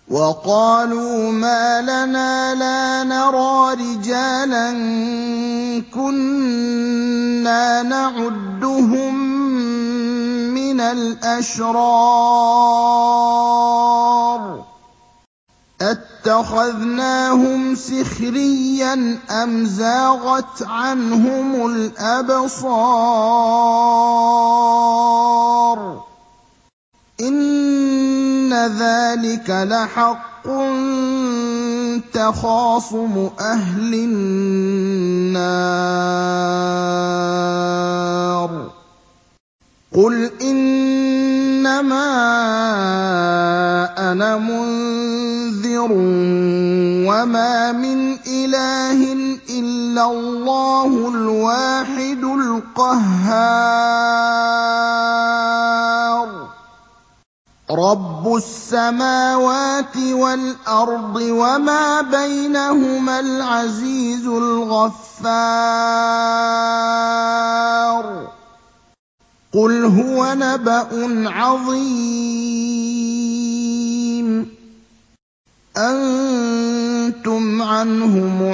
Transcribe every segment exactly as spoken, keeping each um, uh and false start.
وَقَالُوا مَا لَنَا لَا نَرَىٰ رِجَالًا كُنَّا نَعُدُّهُم مِّنَ الْأَشْرَارِ أَتَّخَذْنَاهُمْ سِخْرِيًّا أَمْ زَاغَتْ عَنْهُمُ الْأَبْصَارُ إِنَّ ذَٰلِكَ لَحَقٌّ تَخَاصُمُ أَهْلِ النَّارِ قُلْ إِنَّمَا أَنَا مُنذِرٌ وَمَا مِنْ إِلَٰهٍ إِلَّا اللَّهُ الْوَاحِدُ الْقَهَّارُ رَبُّ السَّمَاوَاتِ وَالْأَرْضِ وَمَا بَيْنَهُمَا الْعَزِيزُ الْغَفَّارُ قُلْ هُوَ نَبَأٌ عَظِيمٌ أَنتُمْ عَنْهُ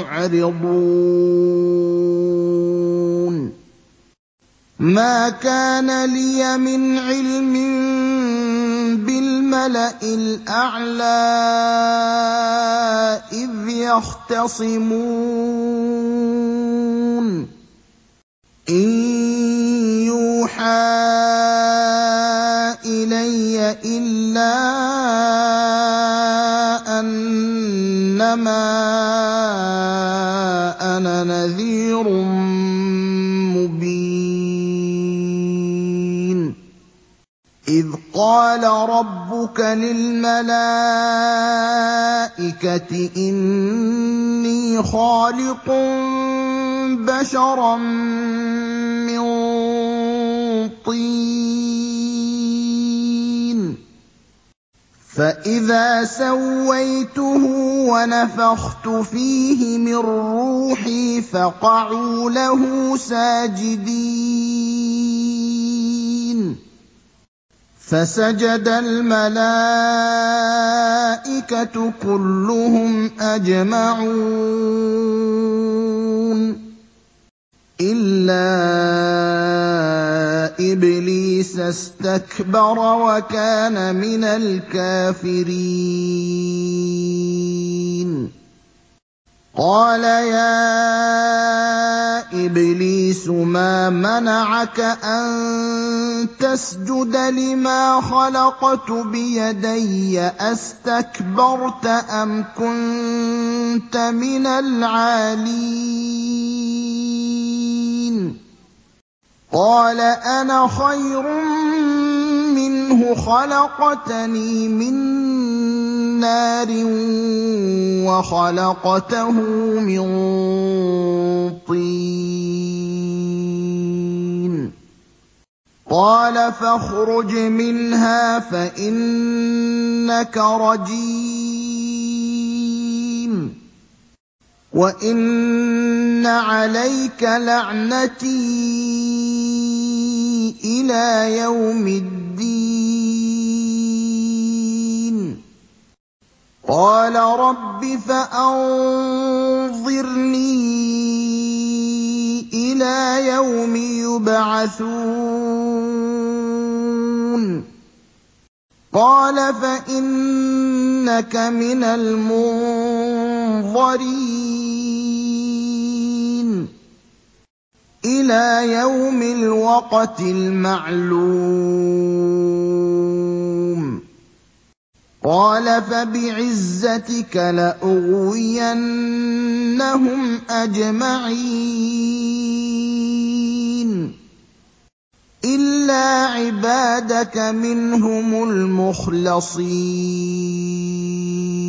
مُعْرِضُونَ مَا كَانَ لِيَ مِنْ عِلْمٍ بِالْمَلَإِ الْأَعْلَىٰ إِذْ يَخْتَصِمُونَ إِن يُوحَىٰ إِلَيَّ إِلَّا أَنَّمَا أَنَا نَذِيرٌ مُّبِينٌ إِذْ قَالَ رَبُّكَ لِلْمَلَائِكَةِ إِنِّي خَالِقٌ بَشَرًا مِّن طِينٍ فَإِذَا سَوَّيْتُهُ وَنَفَخْتُ فِيهِ مِن رُّوحِي فَقَعُوا لَهُ سَاجِدِينَ فَسَجَدَ الْمَلَائِكَةُ كُلُّهُمْ أَجْمَعُونَ إِلَّا إِبْلِيسَ اسْتَكْبَرَ وَكَانَ مِنَ الْكَافِرِينَ قَالَ يَا إِبْلِيسُ مَا مَنَعَكَ أَن تَسْجُدَ لِمَا خَلَقْتُ بِيَدَيَّ أَسْتَكْبَرْتَ أَمْ كُنتَ مِنَ الْعَالِينَ قَالَ أَنَا خَيْرٌ مِّنْهُ خَلَقْتَنِي مِن نَّارٍ وَخَلَقْتَهُ مِن طِينٍ قَالَ فَاخْرُجْ مِنْهَا فَإِنَّكَ رَجِيمٌ وَإِنَّ عَلَيْكَ لَعْنَتِي إِلَىٰ يَوْمِ الدِّينِ قَالَ رَبِّ فَأَنظِرْنِي إِلَىٰ يَوْمِ يُبْعَثُونَ قَالَ فَإِنَّكَ مِنَ الْمُنظَرِينَ إِلَىٰ يَوْمِ الْوَقْتِ الْمَعْلُومِ قَالَ فَبِعِزَّتِكَ لَأُغْوِيَنَّهُمْ أَجْمَعِينَ إِلَّا عِبَادَكَ مِنْهُمُ الْمُخْلَصِينَ